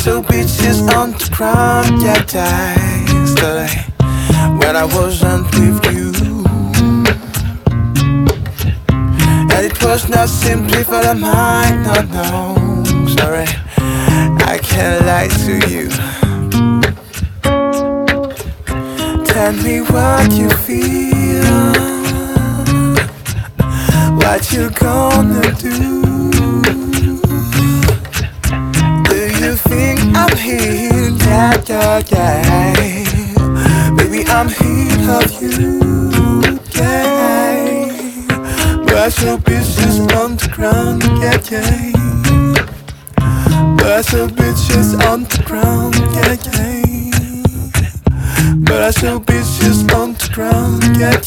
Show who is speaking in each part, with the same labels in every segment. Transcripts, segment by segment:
Speaker 1: saw bitches on the ground, yeah, yesterday when I wasn't with you. And it was not simply for the mind, no, no, sorry, I can't lie to you. Tell me what you feel, what you gonna do. I'm here, yeah, yeah, yeah. Baby, I'm here of you, yeah. But your bitches on the ground, yeah, yeah. But your bitches on the ground, yeah, yeah. But your bitches on the ground, yeah,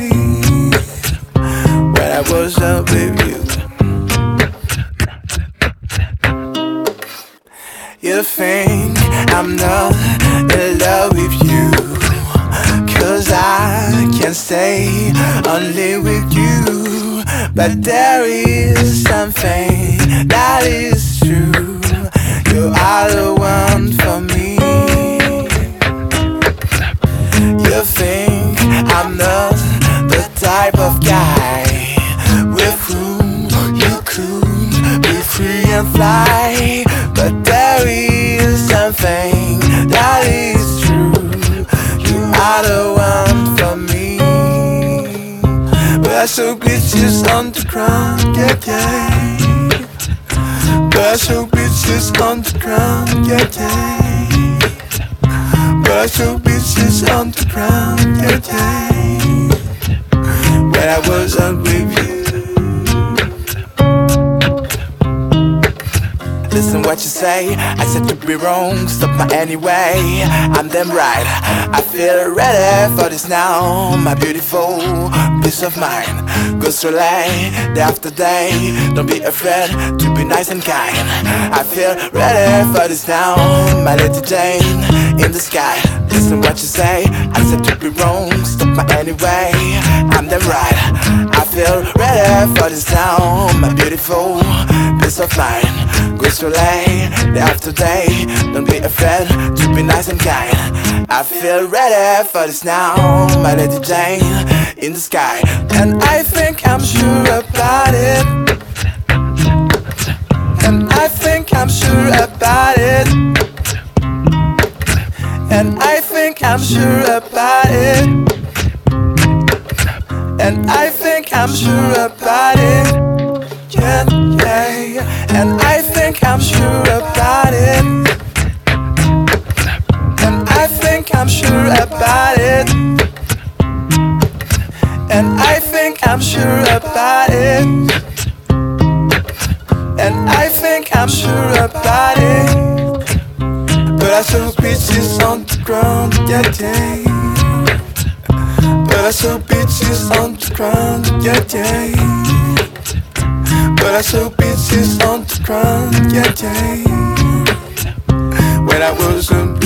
Speaker 1: yeah. When I was up with you. You think I'm not in love with you, 'cause I can stay only with you. But there is something that is true, you are the one for me. You think I'm not the type of guy with whom you could be free and fly. But there is something that is true, you are the one for me. But I saw bitches on the ground, yeah, yeah. But I saw bitches on the ground, yeah, yeah. But I saw bitches on the ground, yeah, yeah. When I wasn't with you. Listen what you say, I said to be wrong, stop my anyway, I'm damn right. I feel ready for this now, my beautiful peace of mind goes through day after day, don't be afraid to be nice and kind. I feel ready for this now, my Lady Jane in the sky. Listen what you say, I said to be wrong, stop my anyway, I'm damn right. I feel ready for this now, my beautiful peace of mind goes through day after day, don't be afraid to be nice and kind. I feel ready for this now, my Lady Jane in the sky. And I think I'm sure about it, and I think I'm sure about it, and I think I'm sure about it, and I think I'm sure about it, yeah, yeah. And I think I'm sure about it, and I think I'm sure about it, and I think I'm sure about it, and I think I'm sure about it. But I saw bitches on the ground, yeah, yeah. But I saw bitches on the ground, yeah, yeah. But I saw bitches on the ground, yeah, yeah. When I wasn't